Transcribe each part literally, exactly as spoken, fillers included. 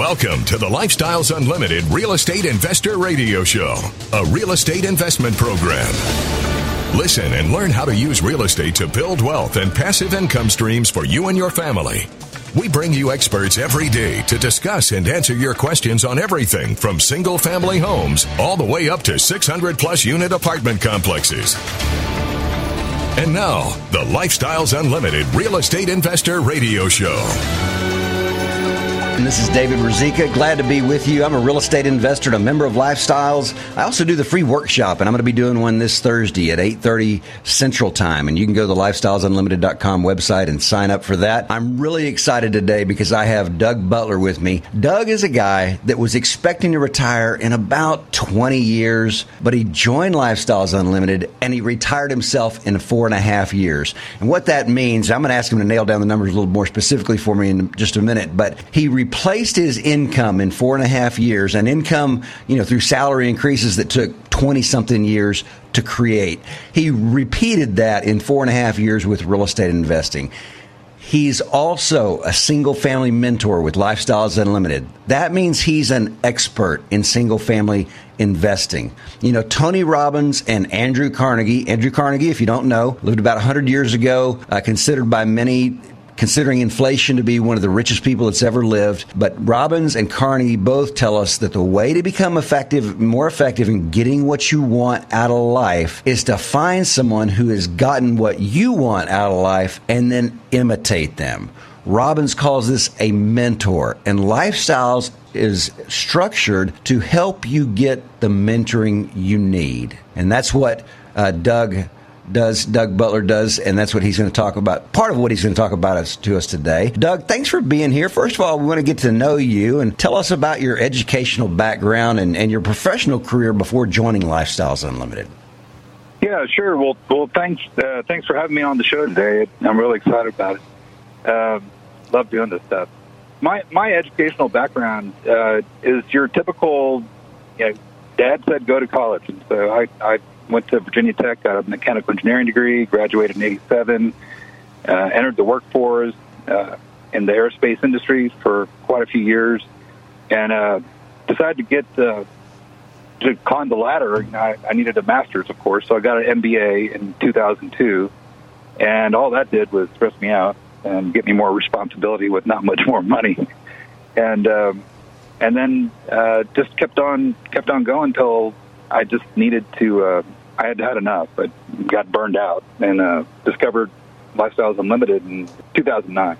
Welcome to the Lifestyles Unlimited Real Estate Investor Radio Show, a real estate investment program. Listen and learn how to use real estate to build wealth and passive income streams for you and your family. We bring you experts every day to discuss and answer your questions on everything from single-family homes all the way up to six hundred plus unit apartment complexes. And now, the Lifestyles Unlimited Real Estate Investor Radio Show. And this is David Ruzicka. Glad to be with you. I'm a real estate investor and a member of Lifestyles. I also do the free workshop, and I'm going to be doing one this Thursday at eight thirty Central Time. And you can go to the lifestyles unlimited dot com website and sign up for that. I'm really excited today because I have Doug Butler with me. Doug is a guy that was expecting to retire in about twenty years, but he joined Lifestyles Unlimited, and he retired himself in four and a half years. And what that means, I'm going to ask him to nail down the numbers a little more specifically for me in just a minute, but he replaced his income in four and a half years, and income, you know, through salary increases that took twenty something years to create. He repeated that in four and a half years with real estate investing. He's also a single family mentor with Lifestyles Unlimited. That means he's an expert in single family investing. You know, Tony Robbins and Andrew Carnegie. Andrew Carnegie, if you don't know, lived about one hundred years ago, uh, considered by many, considering inflation, to be one of the richest people that's ever lived. But Robbins and Carnegie both tell us that the way to become effective, more effective in getting what you want out of life is to find someone who has gotten what you want out of life and then imitate them. Robbins calls this a mentor, and Lifestyles is structured to help you get the mentoring you need. And that's what uh, Doug does, Doug Butler does, and that's what he's going to talk about. Part of what he's going to talk about us, to us today. Doug, thanks for being here. First of all, we want to get to know you and tell us about your educational background and, and your professional career before joining Lifestyles Unlimited. Yeah, sure. Well, well, thanks, uh, thanks for having me on the show today. I'm really excited about it. Um, love doing this stuff. My my educational background uh, is your typical, you know, dad said go to college, and so I. I went to Virginia Tech, got a mechanical engineering degree, graduated in eighty-seven, uh, entered the workforce uh, in the aerospace industry for quite a few years, and uh, decided to get uh, to climb the ladder. You know, I, I needed a master's, of course, so I got an M B A in two thousand two, and all that did was stress me out and get me more responsibility with not much more money, and um, and then uh, just kept on kept on going until I just needed to. Uh, I had had enough. I got burned out and uh, discovered Lifestyles Unlimited in two thousand nine,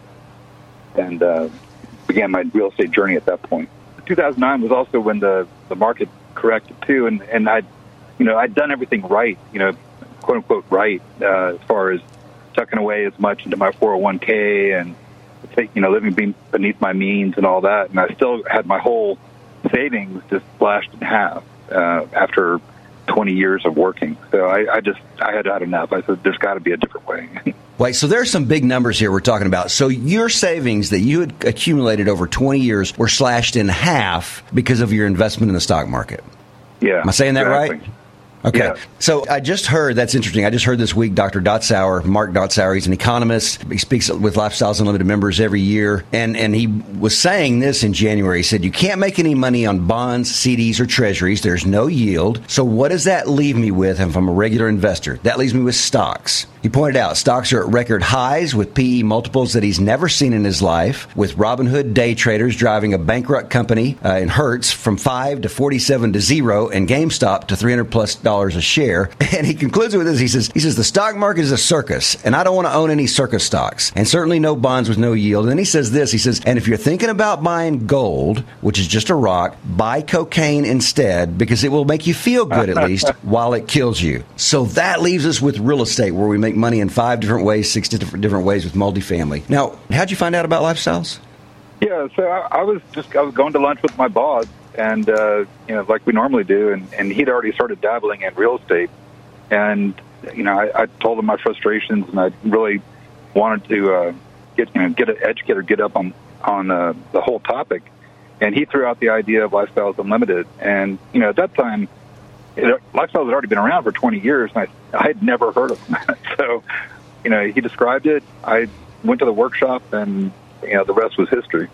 and uh, began my real estate journey at that point. two thousand nine was also when the, the market corrected too, and and I, you know, I'd done everything right, you know, quote unquote right, uh, as far as tucking away as much into my four oh one k and, you know, living beneath my means and all that, and I still had my whole savings just slashed in half uh, after twenty years of working. So I, I just, I had had enough. I said, there's got to be a different way. Wait, so there's some big numbers here we're talking about. So your savings that you had accumulated over twenty years were slashed in half because of your investment in the stock market. Yeah. Am I saying that exactly. right? Okay. Yeah. So I just heard, that's interesting. I just heard this week Doctor Dotsauer, Mark Dotsauer, he's an economist. He speaks with Lifestyles Unlimited members every year. And, and he was saying this in January. He said, you can't make any money on bonds, C Ds, or treasuries. There's no yield. So what does that leave me with if I'm a regular investor? That leaves me with stocks. He pointed out stocks are at record highs with P E multiples that he's never seen in his life, with Robinhood day traders driving a bankrupt company uh, in Hertz from five to forty-seven to zero, and GameStop to three hundred plus dollars a share. And he concludes with this. He says, he says, the stock market is a circus, and I don't want to own any circus stocks, and certainly no bonds with no yield. And then he says this, he says, and if you're thinking about buying gold, which is just a rock, buy cocaine instead, because it will make you feel good at least while it kills you. So that leaves us with real estate, where we make money in five different ways, six different different ways with multifamily. Now, how'd you find out about Lifestyles? Yeah, so I, I was just I was going to lunch with my boss, and uh, you know, like we normally do, and, and he'd already started dabbling in real estate, and you know, I, I told him my frustrations, and I really wanted to uh, get you know get an educator, get up on on uh, the whole topic, and he threw out the idea of Lifestyles Unlimited, and you know, at that time, it, Lifestyles had already been around for twenty years, and I I had never heard of them. So, you know, he described it. I went to the workshop, and you know, the rest was history.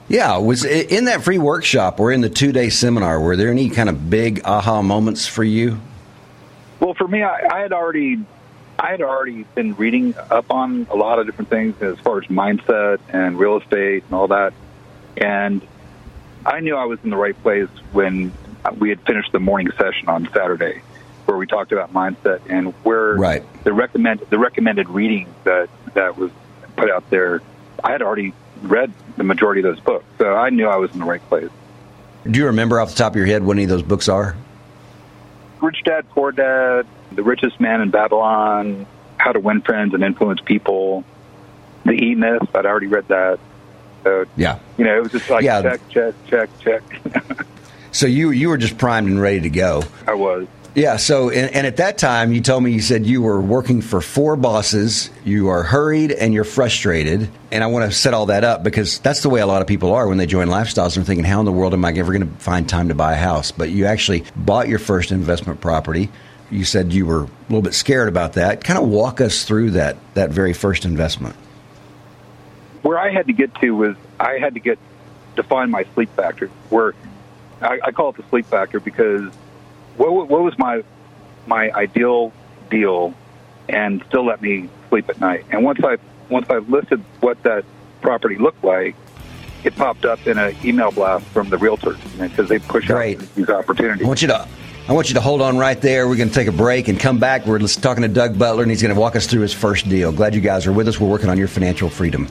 Yeah, was in that free workshop or in the two-day seminar, were there any kind of big aha moments for you? Well, for me, I, I had already, I had already been reading up on a lot of different things as far as mindset and real estate and all that, and I knew I was in the right place when we had finished the morning session on Saturday, where we talked about mindset and where right. the recommend the recommended reading that that was put out there. I had already read the majority of those books, so I knew I was in the right place. Do you remember off the top of your head what any of those books are? Rich Dad, Poor Dad, The Richest Man in Babylon, How to Win Friends and Influence People, The E-Myth. I'd already read that. So, yeah. You know, it was just like yeah. check, check, check, check. So you you were just primed and ready to go. I was. Yeah, so, and, and at that time, you told me, you said you were working for four bosses, you are hurried, and you're frustrated. And I want to set all that up because that's the way a lot of people are when they join Lifestyles. They're thinking, how in the world am I ever going to find time to buy a house? But you actually bought your first investment property. You said you were a little bit scared about that. Kind of walk us through that, that very first investment. Where I had to get to was I had to get define my sleep factor, where I, I call it the sleep factor because What, what was my my ideal deal, and still let me sleep at night? And once I once I listed what that property looked like, it popped up in an email blast from the realtors because they push Great. out these opportunities. I want you to I want you to hold on right there. We're going to take a break and come back. We're talking to Doug Butler, and he's going to walk us through his first deal. Glad you guys are with us. We're working on your financial freedom.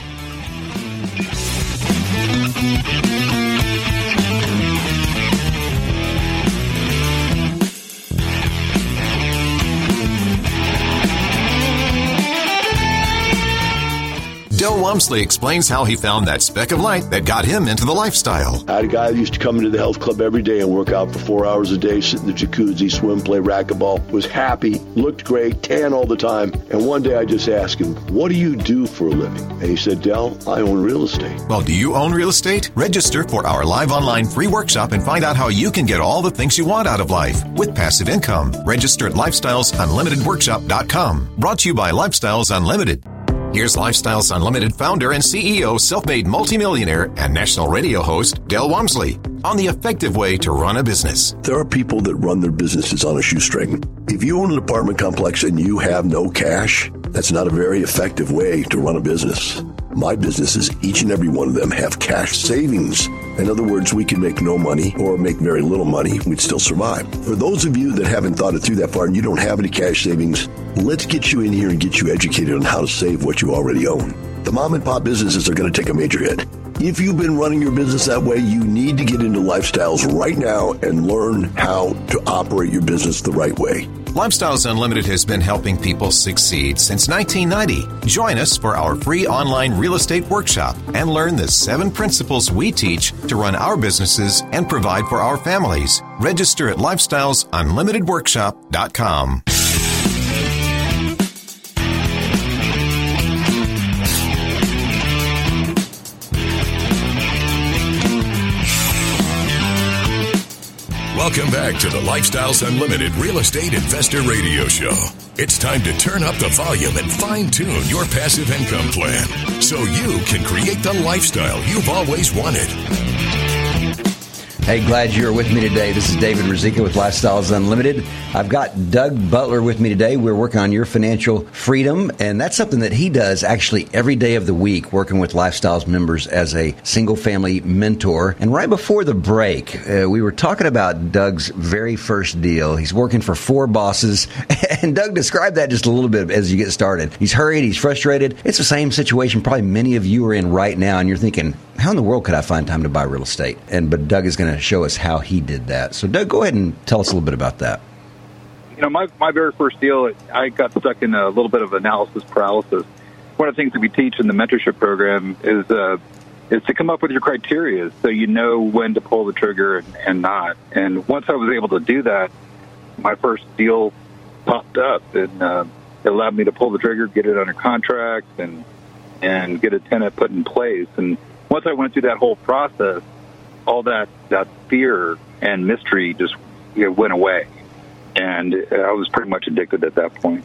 Del Walmsley explains how he found that speck of light that got him into the lifestyle. I had a guy that used to come into the health club every day and work out for four hours a day, sit in the jacuzzi, swim, play racquetball, was happy, looked great, tan all the time. And one day I just asked him, what do you do for a living? And he said, Del, I own real estate. Well, do you own real estate? Register for our live online free workshop and find out how you can get all the things you want out of life with passive income. Register at lifestyles unlimited workshop dot com. Brought to you by Lifestyles Unlimited. Here's Lifestyles Unlimited founder and C E O, self-made multimillionaire, and national radio host, Del Walmsley, on the effective way to run a business. There are people that run their businesses on a shoestring. If you own an apartment complex and you have no cash, that's not a very effective way to run a business. My businesses, each and every one of them, have cash savings. In other words, we can make no money or make very little money. We'd still survive. For those of you that haven't thought it through that far and you don't have any cash savings, let's get you in here and get you educated on how to save what you already own. The mom and pop businesses are going to take a major hit. If you've been running your business that way, you need to get into Lifestyles right now and learn how to operate your business the right way. Lifestyles Unlimited has been helping people succeed since nineteen ninety. Join us for our free online real estate workshop and learn the seven principles we teach to run our businesses and provide for our families. Register at lifestyles unlimited workshop dot com. Welcome back to the Lifestyles Unlimited Real Estate Investor Radio Show. It's time to turn up the volume and fine-tune your passive income plan so you can create the lifestyle you've always wanted. Hey, glad you're with me today. This is David Ruzicka with Lifestyles Unlimited. I've got Doug Butler with me today. We're working on your financial freedom, and that's something that he does actually every day of the week, working with Lifestyles members as a single-family mentor. And right before the break, uh, we were talking about Doug's very first deal. He's working for four bosses, and Doug described that just a little bit as you get started. He's hurried, he's frustrated. It's the same situation probably many of you are in right now, and you're thinking, how in the world could I find time to buy real estate? And but Doug is going to show us how he did that. So, Doug, go ahead and tell us a little bit about that. You know, my, my very first deal, I got stuck in a little bit of analysis paralysis. One of the things that we teach in the mentorship program is uh, is to come up with your criteria so you know when to pull the trigger and, and not. And once I was able to do that, my first deal popped up, and uh, it allowed me to pull the trigger, get it under contract, and and get a tenant put in place. And once I went through that whole process, all that, that fear and mystery just you know, went away. And I was pretty much addicted at that point.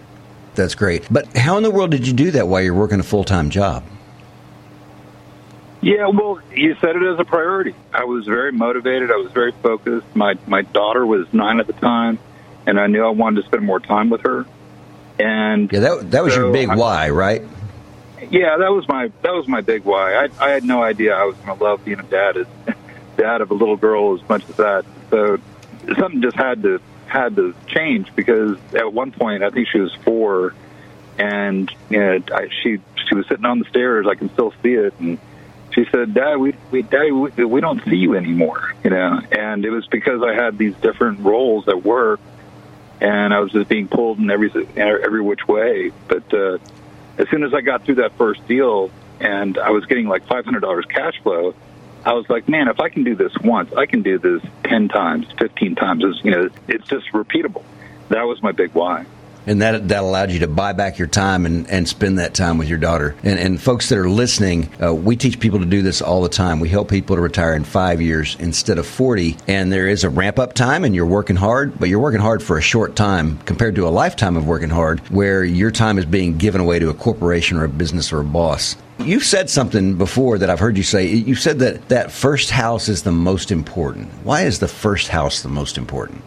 That's great. But how in the world did you do that while you're working a full-time job? Yeah, well, you said it as a priority. I was very motivated. I was very focused. My my daughter was nine at the time, and I knew I wanted to spend more time with her. And yeah, that that was so your big I, why, right? Yeah, that was my that was my big why. I I had no idea I was going to love being a dad as dad of a little girl as much as that. So something just had to had to change, because at one point I think she was four, and you know, I, she she was sitting on the stairs. I can still see it, and she said, "Dad, we we Daddy, we, we don't see you anymore." You know, and it was because I had these different roles at work, and I was just being pulled in every every which way. But uh, as soon as I got through that first deal, and I was getting like five hundred dollars cash flow, I was like, man, if I can do this once, I can do this ten times, fifteen times. It's, you know, it's just repeatable. That was my big why. And that that allowed you to buy back your time and, and spend that time with your daughter. And, and folks that are listening, uh, we teach people to do this all the time. We help people to retire in five years instead of forty. And there is a ramp-up time, and you're working hard, but you're working hard for a short time compared to a lifetime of working hard, where your time is being given away to a corporation or a business or a boss. You've said something before that I've heard you say. You said that that first house is the most important. Why is the first house the most important?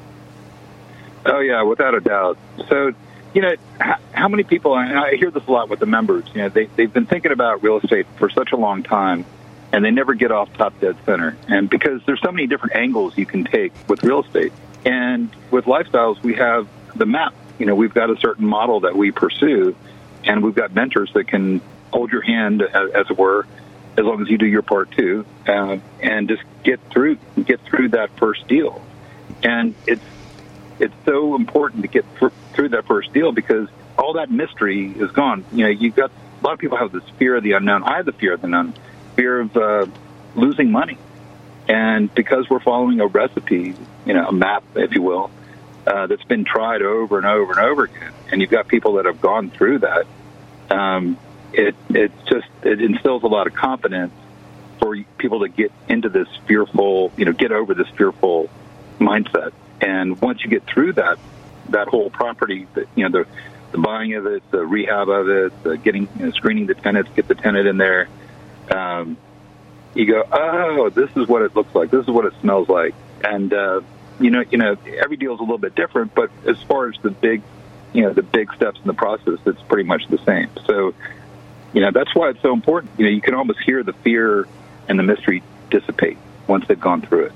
Oh, yeah, without a doubt. So, you know, how, how many people, and I hear this a lot with the members, you know, they, they've been thinking about real estate for such a long time, and they never get off top dead center. And because there's so many different angles you can take with real estate. And with Lifestyles, we have the map. You know, we've got a certain model that we pursue, and we've got mentors that can hold your hand, as, as it were, as long as you do your part too, uh, and just get through get through that first deal. And it's it's so important to get th- through that first deal, because all that mystery is gone. You know, you've got a lot of people have this fear of the unknown. I have the fear of the unknown, fear of uh, losing money, and because we're following a recipe, you know, a map, if you will, uh, that's been tried over and over and over again, and you've got people that have gone through that. Um, It it just it instills a lot of confidence for people to get into this fearful, you know, get over this fearful mindset. And once you get through that, that whole property, the, you know, the the buying of it, the rehab of it, the getting, you know, screening the tenants, get the tenant in there, um, you go, oh, this is what it looks like. This is what it smells like. And uh, you know, you know, every deal is a little bit different, but as far as the big, you know, the big steps in the process, it's pretty much the same. So, you know, that's why it's so important. You know, you can almost hear the fear and the mystery dissipate once they've gone through it.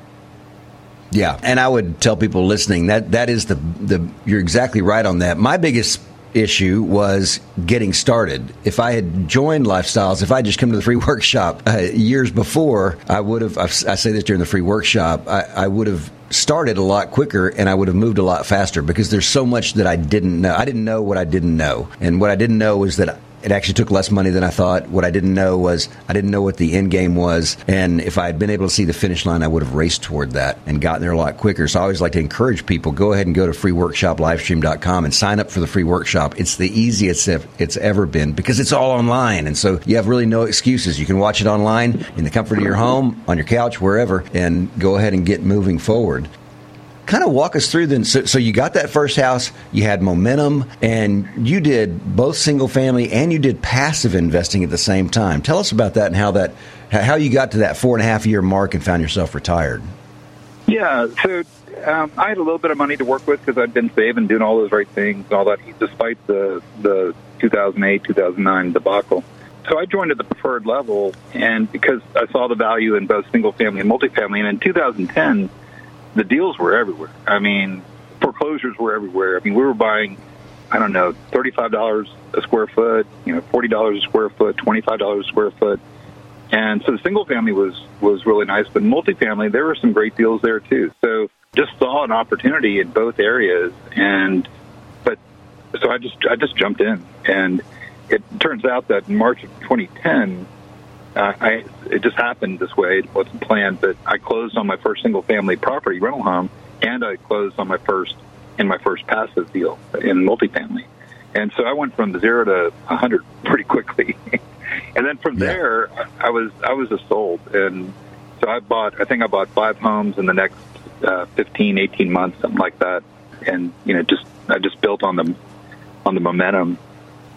Yeah, and I would tell people listening that that is the the you're exactly right on that. My biggest issue was getting started. If I had joined Lifestyles, if I just come to the free workshop uh, years before, I would have. I've, I say this during the free workshop. I, I would have started a lot quicker, and I would have moved a lot faster, because there's so much that I didn't know. I didn't know what I didn't know, and what I didn't know was that it actually took less money than I thought. What I didn't know was I didn't know what the end game was. And if I had been able to see the finish line, I would have raced toward that and gotten there a lot quicker. So I always like to encourage people, go ahead and go to free workshop livestream dot com and sign up for the free workshop. It's the easiest it's ever been, because it's all online. And so you have really no excuses. You can watch it online in the comfort of your home, on your couch, wherever, and go ahead and get moving forward. Kind of walk us through then. So, so you got that first house, you had momentum, and you did both single family and you did passive investing at the same time. Tell us about that and how that, how you got to that four and a half year mark and found yourself retired. Yeah, so um, I had a little bit of money to work with, because I'd been saving, doing all those right things and all that, despite the the two thousand eight, two thousand nine debacle. So I joined at the preferred level, and because I saw the value in both single family and multifamily, and in two thousand ten, the deals were everywhere. I mean, foreclosures were everywhere. I mean, we were buying, I don't know, thirty-five dollars a square foot, you know, forty dollars a square foot, twenty-five dollars a square foot. And so the single family was, was really nice, but multifamily, there were some great deals there too. So just saw an opportunity in both areas. And, but, so I just, I just jumped in, and it turns out that in March of twenty ten, Uh, I, it just happened this way. It wasn't planned, but I closed on my first single-family property rental home, and I closed on my first in my first passive deal in multifamily. And so I went from zero to one hundred pretty quickly. And then from yeah. there, I was I was a sold, and so I bought. I think I bought five homes in the next uh, fifteen, eighteen months, something like that. And you know, just I just built on the on the momentum.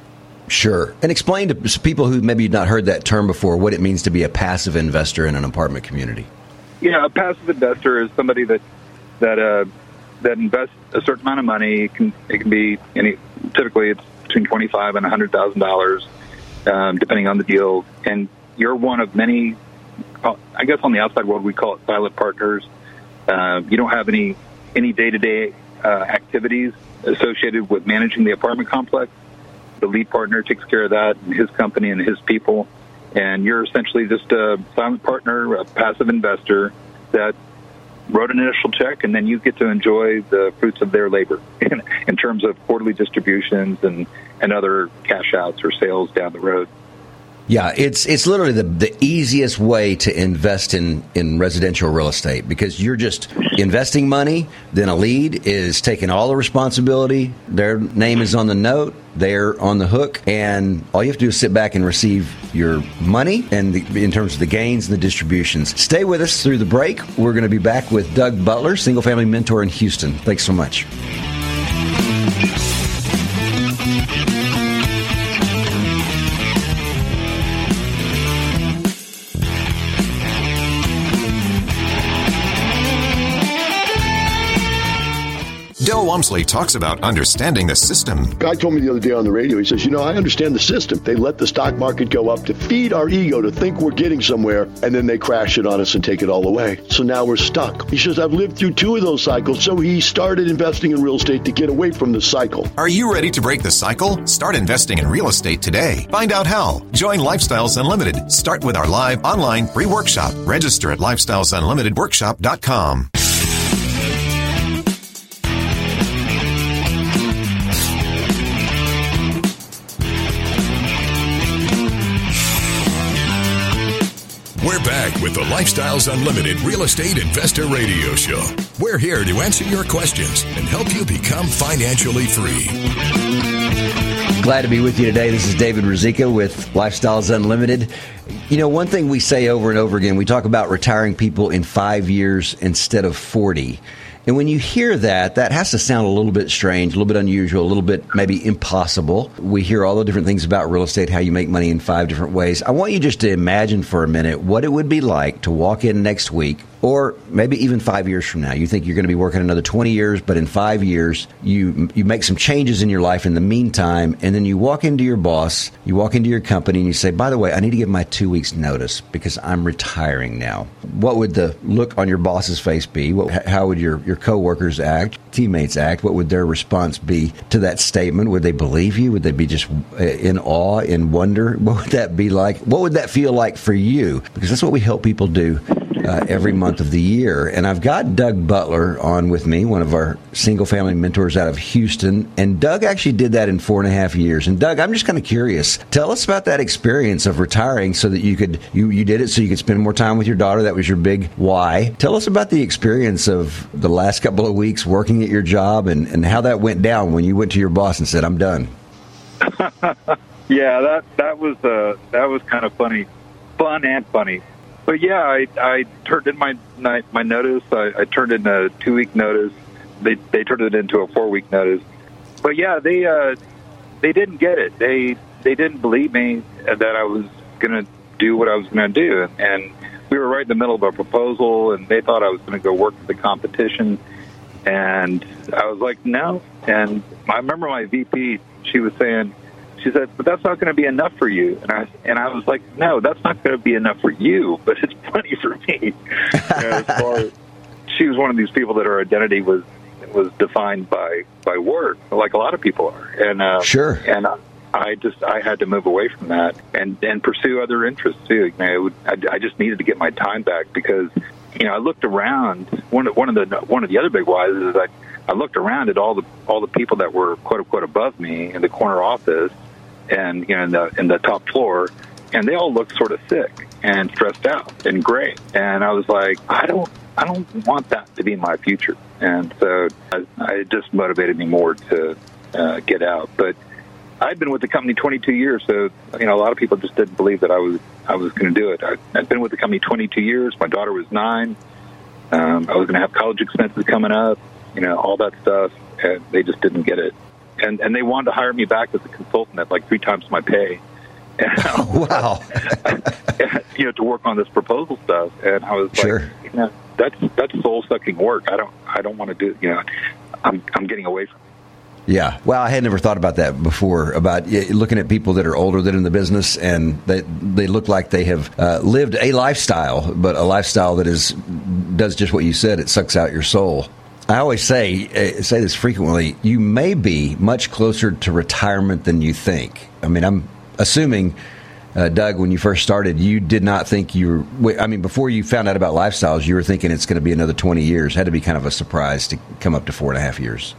Sure. And explain to people who maybe not heard that term before what it means to be a passive investor in an apartment community. Yeah, a passive investor is somebody that that uh, that invests a certain amount of money. It can, it can be any. Typically, it's between twenty-five and a hundred thousand dollars, um, depending on the deal. And you're one of many. I guess on the outside world, we call it silent partners. Uh, you don't have any any day-to-day uh, activities associated with managing the apartment complex. The lead partner takes care of that, and his company and his people. And you're essentially just a silent partner, a passive investor that wrote an initial check, and then you get to enjoy the fruits of their labor in, in terms of quarterly distributions and, and other cash outs or sales down the road. Yeah, it's it's literally the, the easiest way to invest in, in residential real estate, because you're just investing money. Then a lead is taking all the responsibility. Their name is on the note. They're on the hook. And all you have to do is sit back and receive your money and the, in terms of the gains and the distributions. Stay with us through the break. We're going to be back with Doug Butler, single family mentor in Houston. Thanks so much. Del Walmsley talks about understanding the system. Guy told me the other day on the radio, he says, you know, I understand the system. They let the stock market go up to feed our ego to think we're getting somewhere, and then they crash it on us and take it all away. So now we're stuck. He says, I've lived through two of those cycles, so he started investing in real estate to get away from the cycle. Are you ready to break the cycle? Start investing in real estate today. Find out how. Join Lifestyles Unlimited. Start with our live online free workshop. Register at lifestyles unlimited workshop dot com. We're back with the Lifestyles Unlimited Real Estate Investor Radio Show. We're here to answer your questions and help you become financially free. Glad to be with you today. This is David Ruzicka with Lifestyles Unlimited. You know, one thing we say over and over again, we talk about retiring people in five years instead of forty. And when you hear that, that has to sound a little bit strange, a little bit unusual, a little bit maybe impossible. We hear all the different things about real estate, how you make money in five different ways. I want you just to imagine for a minute what it would be like to walk in next week, or maybe even five years from now. You think you're going to be working another twenty years, but in five years, you you make some changes in your life in the meantime, and then you walk into your boss, you walk into your company, and you say, by the way, I need to give my two weeks notice because I'm retiring now. What would the look on your boss's face be? What, how would your, your coworkers act, teammates act? What would their response be to that statement? Would they believe you? Would they be just in awe, in wonder? What would that be like? What would that feel like for you? Because that's what we help people do Uh, every month of the year. And I've got Doug Butler on with me, one of our single-family mentors out of Houston. And Doug actually did that in four and a half years. And Doug, I'm just kind of curious. Tell us about that experience of retiring so that you could, you, you did it so you could spend more time with your daughter. That was your big why. Tell us about the experience of the last couple of weeks working at your job and, and how that went down when you went to your boss and said, I'm done. Yeah, that, that was, uh, that was kind of funny, fun and funny. But yeah, I, I turned in my my notice. I, I turned in a two week notice. They they turned it into a four week notice. But yeah, they uh, they didn't get it. They they didn't believe me that I was going to do what I was going to do. And we were right in the middle of a proposal, and they thought I was going to go work for the competition. And I was like, no. And I remember my V P. She was saying. She said, but that's not going to be enough for you. And I and I was like, no, that's not going to be enough for you, but it's plenty for me. You know, as far as, she was one of these people that her identity was was defined by, by work, like a lot of people are. And uh, sure. And I just I had to move away from that and, and pursue other interests too. You know, it would, I, I just needed to get my time back because you know I looked around. One of, one of the one of the other big whys is I I looked around at all the all the people that were quote unquote above me in the corner office. And you know, in the in the top floor, and they all looked sort of sick and stressed out and gray. And I was like, I don't, I don't want that to be my future. And so I, I it just motivated me more to uh, get out. But I'd been with the company twenty-two years, so you know, a lot of people just didn't believe that I was I was going to do it. I, I'd been with the company twenty-two years. My daughter was nine. Um, I was going to have college expenses coming up, you know, all that stuff, and they just didn't get it. and and they wanted to hire me back as a consultant at like three times my pay. And, oh, wow. you know, to work on this proposal stuff, and I was sure. like, you know, that's that's soul sucking work. I don't I don't want to do. You know, I'm I'm getting away from it. Yeah. Well, I had never thought about that before, about looking at people that are older that are in the business, and they, they look like they have uh, lived a lifestyle, but a lifestyle that is does just what you said. It sucks out your soul. I always say, uh, say this frequently, you may be much closer to retirement than you think. I mean, I'm assuming, uh, Doug, when you first started, you did not think you were, I mean, before you found out about lifestyles, you were thinking it's going to be another twenty years. It had to be kind of a surprise to come up to four and a half years.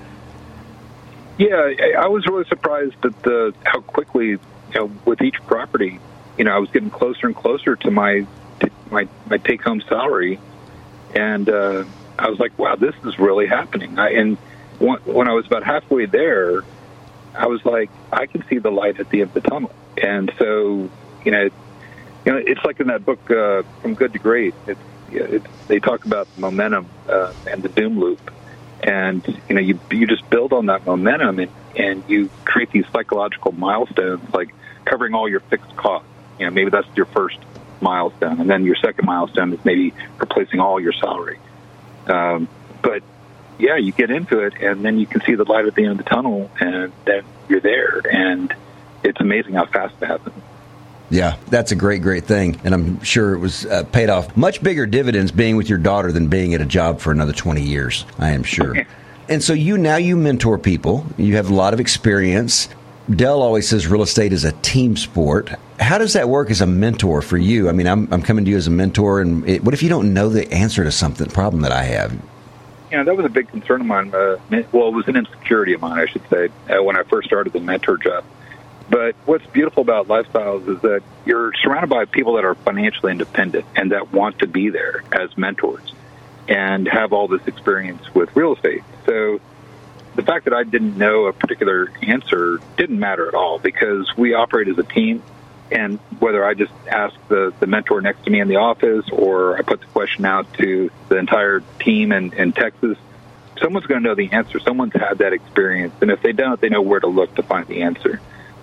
Yeah, I was really surprised at the how quickly, you know, with each property, you know, I was getting closer and closer to my my my take home salary, and uh, I was like, wow, this is really happening. I, and when I was about halfway there, I was like, I can see the light at the end of the tunnel. And so, you know, you know, it's like in that book, uh, From Good to Great. It's, it's, they talk about momentum uh, and the doom loop. And, you know, you you just build on that momentum, and, and you create these psychological milestones, like covering all your fixed costs. You know, maybe that's your first milestone. And then your second milestone is maybe replacing all your salary. Um, but, yeah, you get into it, and then you can see the light at the end of the tunnel, and then you're there. And it's amazing how fast it happens. Yeah, that's a great, great thing. And I'm sure it was uh, paid off. Much bigger dividends being with your daughter than being at a job for another twenty years, I am sure. And so you now you mentor people. You have a lot of experience. Dell always says real estate is a team sport. How does that work as a mentor for you? I mean, I'm, I'm coming to you as a mentor, and it, what if you don't know the answer to something, problem that I have? You know, that was a big concern of mine. Uh, well, it was an insecurity of mine, I should say, uh, when I first started the mentor job. But what's beautiful about Lifestyles is that you're surrounded by people that are financially independent and that want to be there as mentors and have all this experience with real estate. So the fact that I didn't know a particular answer didn't matter at all, because we operate as a team. And whether I just ask the, the mentor next to me in the office, or I put the question out to the entire team in, in Texas, someone's going to know the answer. Someone's had that experience. And if they don't, they know where to look to find the answer.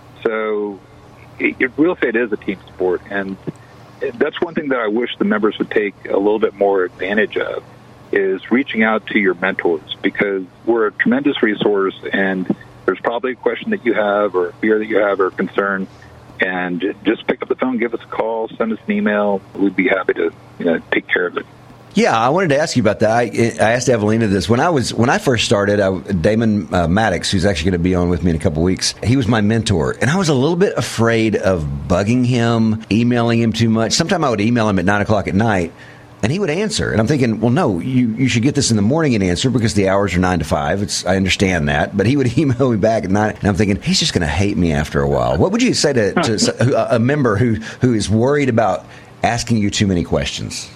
So it, real estate is a team sport, and that's one thing that I wish the members would take a little bit more advantage of, is reaching out to your mentors, because we're a tremendous resource, and there's probably a question that you have, or a fear that you have, or a concern, and just pick up the phone, give us a call, send us an email. We'd be happy to, you know, take care of it. Yeah, I wanted to ask you about that. I, I asked Evelina this when I was when I first started. I, Damon uh, Maddox, who's actually going to be on with me in a couple weeks, he was my mentor, and I was a little bit afraid of bugging him, emailing him too much. Sometimes I would email him at nine o'clock at night, and he would answer, and I'm thinking, well, no, you, you should get this in the morning and answer, because the hours are nine to five. It's I understand that, but he would email me back at nine, and I'm thinking he's just going to hate me after a while. What would you say to, to a member who who is worried about asking you too many questions?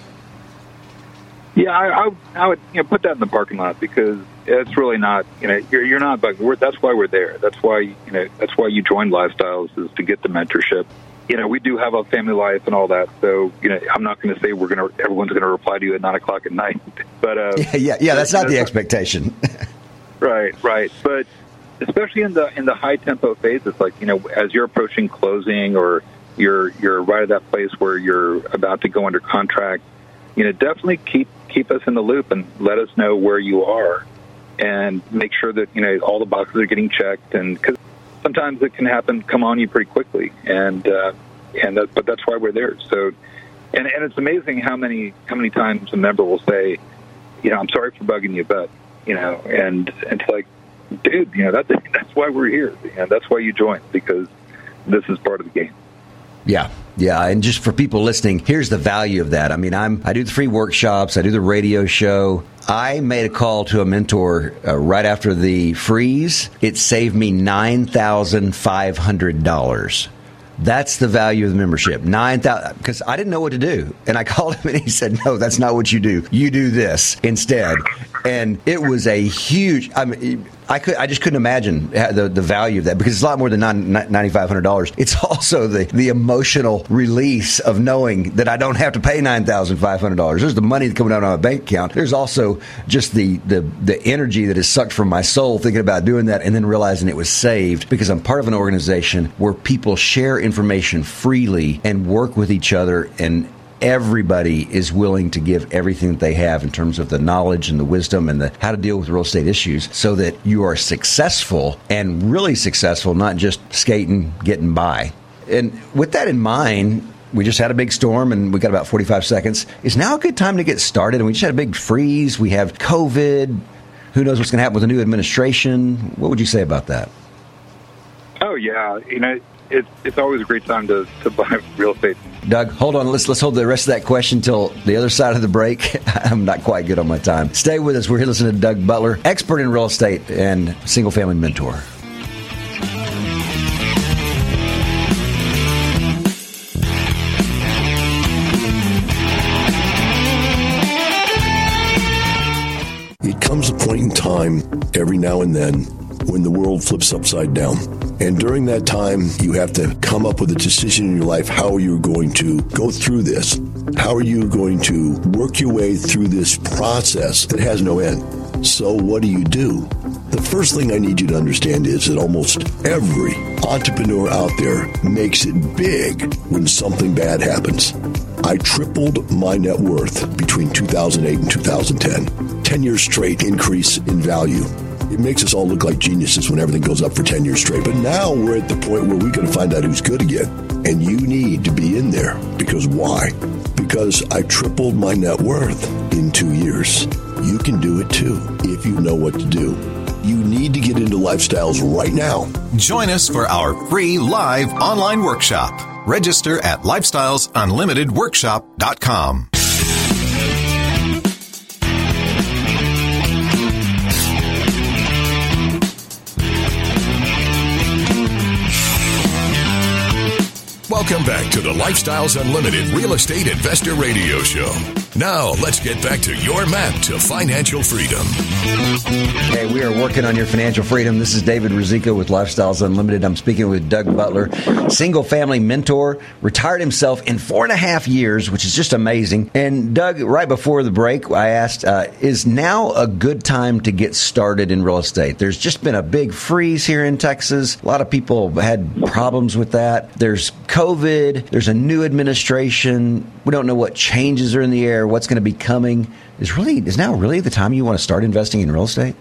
Yeah, I, I, I would you know, put that in the parking lot, because it's really not, you know, you're, you're not bugging. We're, that's why we're there. That's why, you know, that's why you join Lifestyles, is to get the mentorship. You know, we do have a family life and all that, so, you know, I'm not going to say we're going to, everyone's going to reply to you at nine o'clock at night. But uh, yeah, yeah, yeah, that's not the expectation. Right, right. But especially in the in the high tempo phases, like, you know, as you're approaching closing, or you're you're right at that place where you're about to go under contract, you know, definitely keep keep us in the loop and let us know where you are, and make sure that, you know, all the boxes are getting checked. And because sometimes it can happen, come on you pretty quickly, and uh, and that, but that's why we're there. So, and and it's amazing how many how many times a member will say, you know, I'm sorry for bugging you, but, you know, and, and it's like, dude, you know, that's that's why we're here, and that's why you joined, because this is part of the game. Yeah, yeah, and just for people listening, here's the value of that. I mean, I'm I do the free workshops, I do the radio show. I made a call to a mentor uh, right after the freeze. It saved me nine thousand five hundred dollars. That's the value of the membership. nine thousand, because I didn't know what to do. And I called him and he said, no, that's not what you do. You do this instead. And it was a huge, I mean, I could, I just couldn't imagine the, the value of that, because it's a lot more than nine thousand five hundred dollars. It's also the, the emotional release of knowing that I don't have to pay nine thousand five hundred dollars. There's the money coming out on my bank account. There's also just the, the, the energy that is sucked from my soul thinking about doing that and then realizing it was saved because I'm part of an organization where people share information freely and work with each other, and everybody is willing to give everything that they have in terms of the knowledge and the wisdom and the how to deal with real estate issues so that you are successful and really successful, not just skating, getting by. And with that in mind, we just had a big storm and we got about forty-five seconds. Is now a good time to get started? And we just had a big freeze. We have COVID. Who knows what's going to happen with the new administration? What would you say about that? Oh, yeah. You know, it's it's always a great time to, to buy real estate. Doug, hold on. Let's let's hold the rest of that question till the other side of the break. I'm not quite good on my time. Stay with us. We're here listening to Doug Butler, expert in real estate and single-family mentor. It comes a point in time every now and then when the world flips upside down. And during that time, you have to come up with a decision in your life. How are you going to go through this? How are you going to work your way through this process that has no end? So what do you do? The first thing I need you to understand is that almost every entrepreneur out there makes it big when something bad happens. I tripled my net worth between two thousand eight and two thousand ten. ten years straight increase in value. It makes us all look like geniuses when everything goes up for ten years straight. But now we're at the point where we're going to find out who's good again. And you need to be in there. Because why? Because I tripled my net worth in two years. You can do it too if you know what to do. You need to get into Lifestyles right now. Join us for our free live online workshop. Register at lifestyles unlimited workshop dot com. Welcome back to the Lifestyles Unlimited Real Estate Investor Radio Show. Now, let's get back to your map to financial freedom. Hey, we are working on your financial freedom. This is David Ruzicka with Lifestyles Unlimited. I'm speaking with Doug Butler, single-family mentor, retired himself in four and a half years, which is just amazing. And Doug, right before the break, I asked, uh, is now a good time to get started in real estate? There's just been a big freeze here in Texas. A lot of people had problems with that. There's COVID. There's a new administration. We don't know what changes are in the air, what's going to be coming. Is really is now really the time you want to start investing in real estate?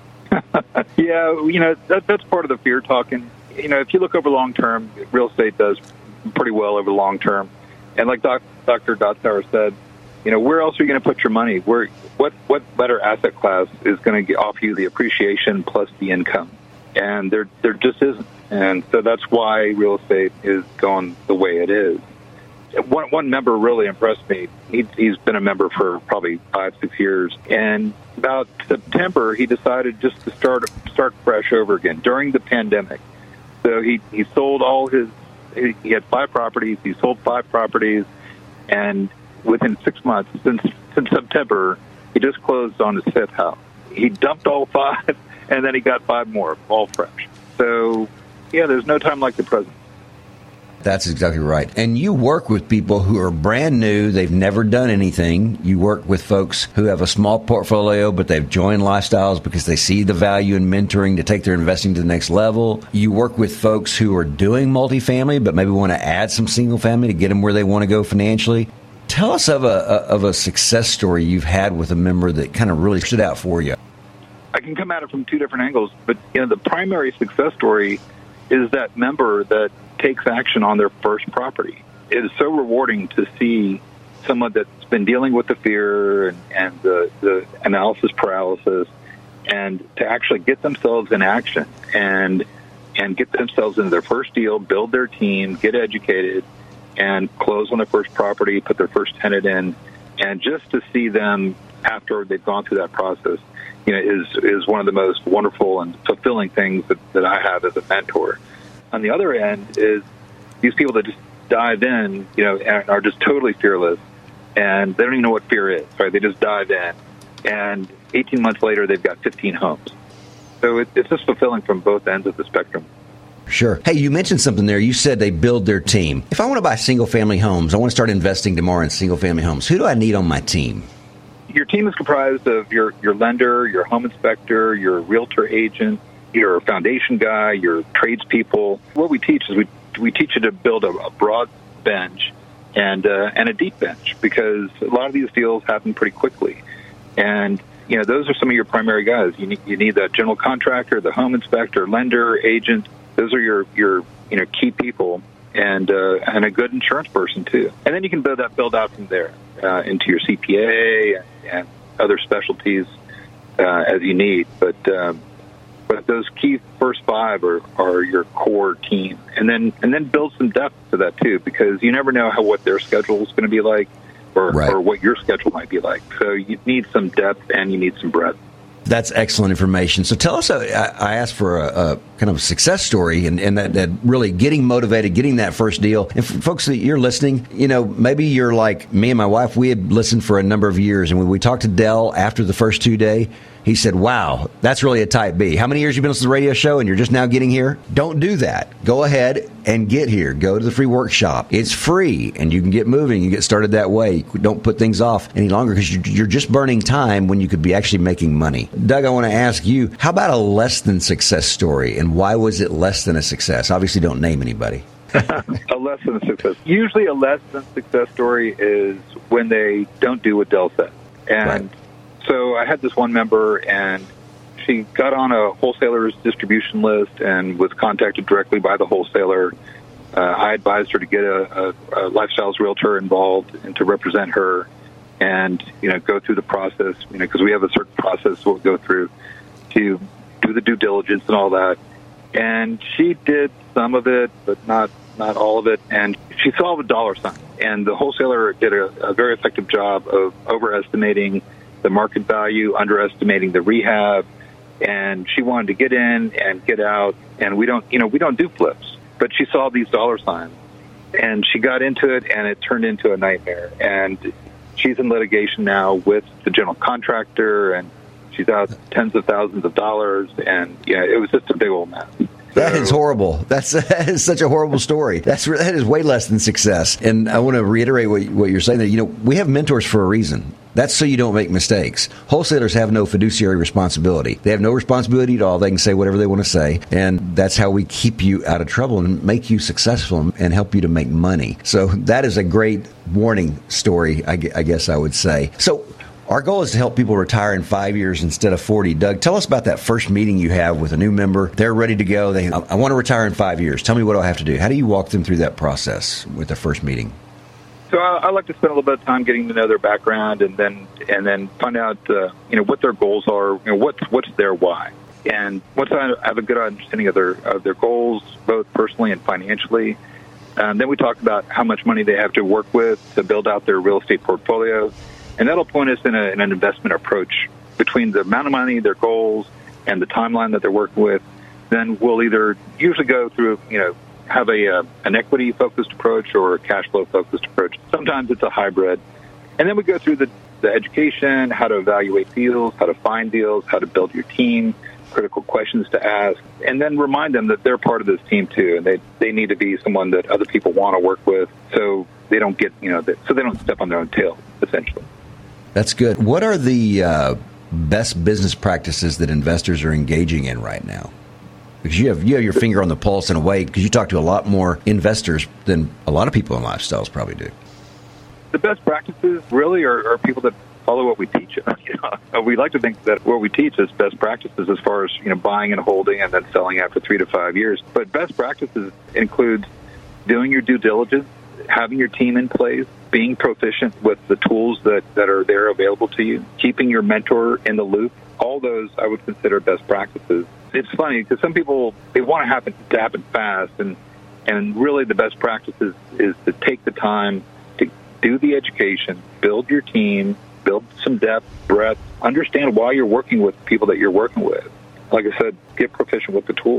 Yeah, you know, that, that's part of the fear talking. You know, if you look over long term, real estate does pretty well over the long term. And like Doc, Doctor Dotzauer said, you know, where else are you going to put your money? Where, what, what better asset class is going to offer you the appreciation plus the income? And there, there just isn't. And so that's why real estate is going the way it is. One, one member really impressed me. He, he's been a member for probably five, six years. And about September, he decided just to start start fresh over again during the pandemic. So he, he sold all his, he had five properties. He sold five properties. And within six months, since, since September, he just closed on his fifth house. He dumped all five, and then he got five more, all fresh. So, yeah, there's no time like the present. That's exactly right. And you work with people who are brand new. They've never done anything. You work with folks who have a small portfolio, but they've joined Lifestyles because they see the value in mentoring to take their investing to the next level. You work with folks who are doing multifamily, but maybe want to add some single family to get them where they want to go financially. Tell us of a, of a success story you've had with a member that kind of really stood out for you. I can come at it from two different angles, but you know, the primary success story is that member that takes action on their first property. It is so rewarding to see someone that's been dealing with the fear and, and the, the analysis paralysis, and to actually get themselves in action and and get themselves into their first deal, build their team, get educated, and close on their first property, put their first tenant in, and just to see them after they've gone through that process, you know, is is one of the most wonderful and fulfilling things that, that I have as a mentor. On the other end is these people that just dive in, you know, and are just totally fearless, and they don't even know what fear is, right? They just dive in, and eighteen months later, they've got fifteen homes. So it, it's just fulfilling from both ends of the spectrum. Sure. Hey, you mentioned something there. You said they build their team. If I want to buy single-family homes, I want to start investing tomorrow in single-family homes, who do I need on my team? Your team is comprised of your, your lender, your home inspector, your realtor agent, your foundation guy, your tradespeople. What we teach is we we teach you to build a, a broad bench and uh, and a deep bench, because a lot of these deals happen pretty quickly. And, you know, those are some of your primary guys. You need, you need the general contractor, the home inspector, lender, agent. Those are your, your you know, key people, and uh, and a good insurance person, too. And then you can build that build out from there uh, into your C P A and, and other specialties uh, as you need. But um, but those key first five are, are your core team. And then and then build some depth to that, too, because you never know how what their schedule is going to be like, or, right. or what your schedule might be like. So you need some depth and you need some breadth. That's excellent information. So tell us, uh, I asked for a, a kind of a success story, and, and that, that really getting motivated, getting that first deal. And for folks that you're listening, you know, maybe you're like me and my wife. We had listened for a number of years, and when we talked to Dell after the first two day, he said, wow, that's really a type B. How many years have you been listening to the radio show and you're just now getting here? Don't do that. Go ahead and get here. Go to the free workshop. It's free, and you can get moving. You get started that way. Don't put things off any longer, because you're just burning time when you could be actually making money. Doug, I want to ask you, how about a less than success story, and why was it less than a success? Obviously, don't name anybody. A less than a success. Usually a less than success story is when they don't do what Dell said. And right. So I had this one member, and she got on a wholesaler's distribution list and was contacted directly by the wholesaler. Uh, I advised her to get a, a, a Lifestyles realtor involved and to represent her, and, you know, go through the process, you know, because we have a certain process we'll go through to do the due diligence and all that. And she did some of it, but not not all of it. And she saw the dollar sign. And the wholesaler did a, a very effective job of overestimating the market value, underestimating the rehab, and she wanted to get in and get out. And we don't, you know, we don't do flips, but she saw these dollar signs, and she got into it, and it turned into a nightmare. And she's in litigation now with the general contractor, and she's out tens of thousands of dollars, and yeah, it was just a big old mess. That is horrible. That's that is such a horrible story. That's that is way less than success. And I want to reiterate what, what you're saying there. You know, we have mentors for a reason. That's so you don't make mistakes. Wholesalers have no fiduciary responsibility. They have no responsibility at all. They can say whatever they want to say, and that's how we keep you out of trouble and make you successful and help you to make money. So that is a great warning story, I guess I would say. So our goal is to help people retire in five years instead of forty. Doug, tell us about that first meeting you have with a new member. They're ready to go. They, I, I want to retire in five years. Tell me what I have to do. How do you walk them through that process with the first meeting? So I, I like to spend a little bit of time getting to know their background, and then and then find out uh, you know what their goals are. You know, what's what's their why. And once I have a good understanding of their of their goals, both personally and financially, um, then we talk about how much money they have to work with to build out their real estate portfolio. And that'll point us in, a, in an investment approach between the amount of money, their goals, and the timeline that they're working with. Then we'll either usually go through, you know, have a uh, an equity-focused approach or a cash flow-focused approach. Sometimes it's a hybrid. And then we go through the, the education, how to evaluate deals, how to find deals, how to build your team, critical questions to ask, and then remind them that they're part of this team too, and they, they need to be someone that other people want to work with, so they don't get, you know, so they don't step on their own tail, essentially. That's good. What are the uh, best business practices that investors are engaging in right now? Because you have you have your finger on the pulse in a way, because you talk to a lot more investors than a lot of people in lifestyles probably do. The best practices really are, are people that follow what we teach. You know, we like to think that what we teach is best practices as far as, you know, buying and holding and then selling after three to five years. But best practices includes doing your due diligence, having your team in place, being proficient with the tools that, that are there available to you, keeping your mentor in the loop. All those I would consider best practices. It's funny because some people, they want to happen to happen fast, and and really the best practices is to take the time to do the education, build your team, build some depth, breadth, understand why you're working with people that you're working with. Like I said, get proficient with the tools.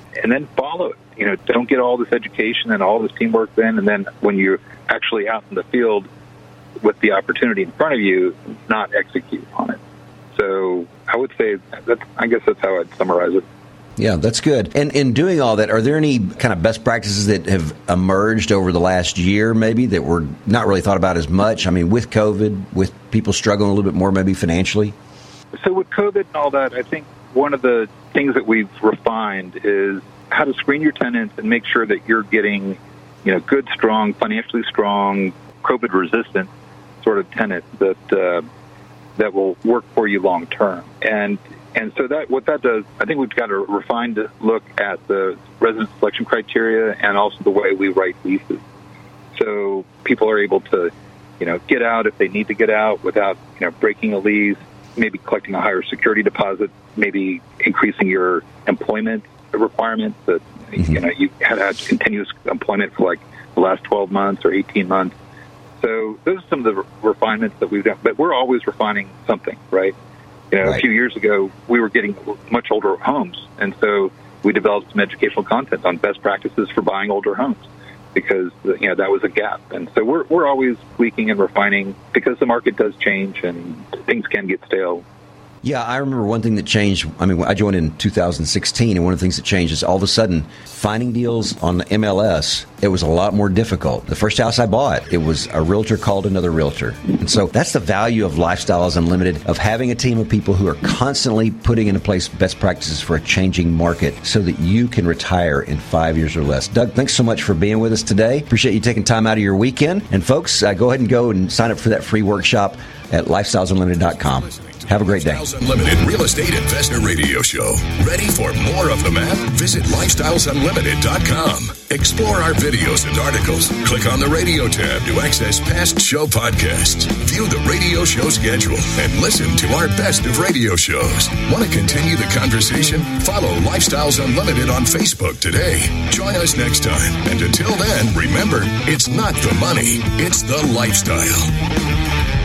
and then follow it. You know, don't get all this education and all this teamwork then, and then when you're actually out in the field with the opportunity in front of you, not execute on it. So I would say that's, I guess that's how I'd summarize it. Yeah, that's good. And in doing all that, are there any kind of best practices that have emerged over the last year maybe that were not really thought about as much? I mean, with COVID, with people struggling a little bit more maybe financially? So with COVID and all that, I think one of the things that we've refined is how to screen your tenants and make sure that you're getting, you know, good, strong, financially strong, COVID-resistant sort of tenant that uh, that will work for you long term. And and so that what that does, I think we've got a refined look at the resident selection criteria and also the way we write leases. So people are able to, you know, get out if they need to get out without, you know, breaking a lease, maybe collecting a higher security deposit, maybe increasing your employment requirements that, mm-hmm. you know, you had had continuous employment for like the last twelve months or eighteen months. So those are some of the refinements that we've done, but we're always refining something, right? You know, right. A few years ago, we were getting much older homes, and so we developed some educational content on best practices for buying older homes because, you know, that was a gap. And so we're we're always tweaking and refining because the market does change and things can get stale. Yeah, I remember one thing that changed. I mean, I joined in two thousand sixteen, and one of the things that changed is all of a sudden finding deals on the M L S, it was a lot more difficult. The first house I bought, it was a realtor called another realtor. And so that's the value of Lifestyles Unlimited, of having a team of people who are constantly putting into place best practices for a changing market so that you can retire in five years or less. Doug, thanks so much for being with us today. Appreciate you taking time out of your weekend. And folks, uh, go ahead and go and sign up for that free workshop at lifestyles unlimited dot com. Have a great day. Lifestyles Unlimited Real Estate Investor Radio Show. Ready for more of the map? Visit lifestyles unlimited dot com. Explore our videos and articles. Click on the radio tab to access past show podcasts. View the radio show schedule and listen to our best of radio shows. Want to continue the conversation? Follow Lifestyles Unlimited on Facebook today. Join us next time. And until then, remember, it's not the money, it's the lifestyle.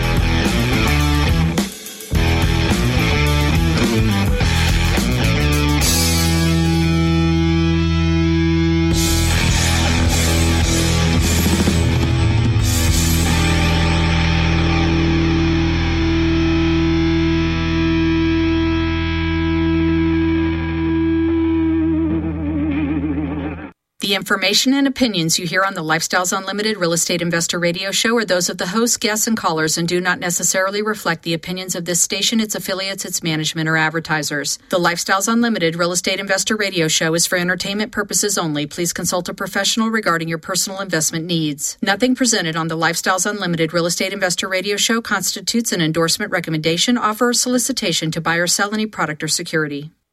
The information and opinions you hear on the Lifestyles Unlimited Real Estate Investor Radio Show are those of the hosts, guests, and callers and do not necessarily reflect the opinions of this station, its affiliates, its management, or advertisers. The Lifestyles Unlimited Real Estate Investor Radio Show is for entertainment purposes only. Please consult a professional regarding your personal investment needs. Nothing presented on the Lifestyles Unlimited Real Estate Investor Radio Show constitutes an endorsement, recommendation, offer, or solicitation to buy or sell any product or security.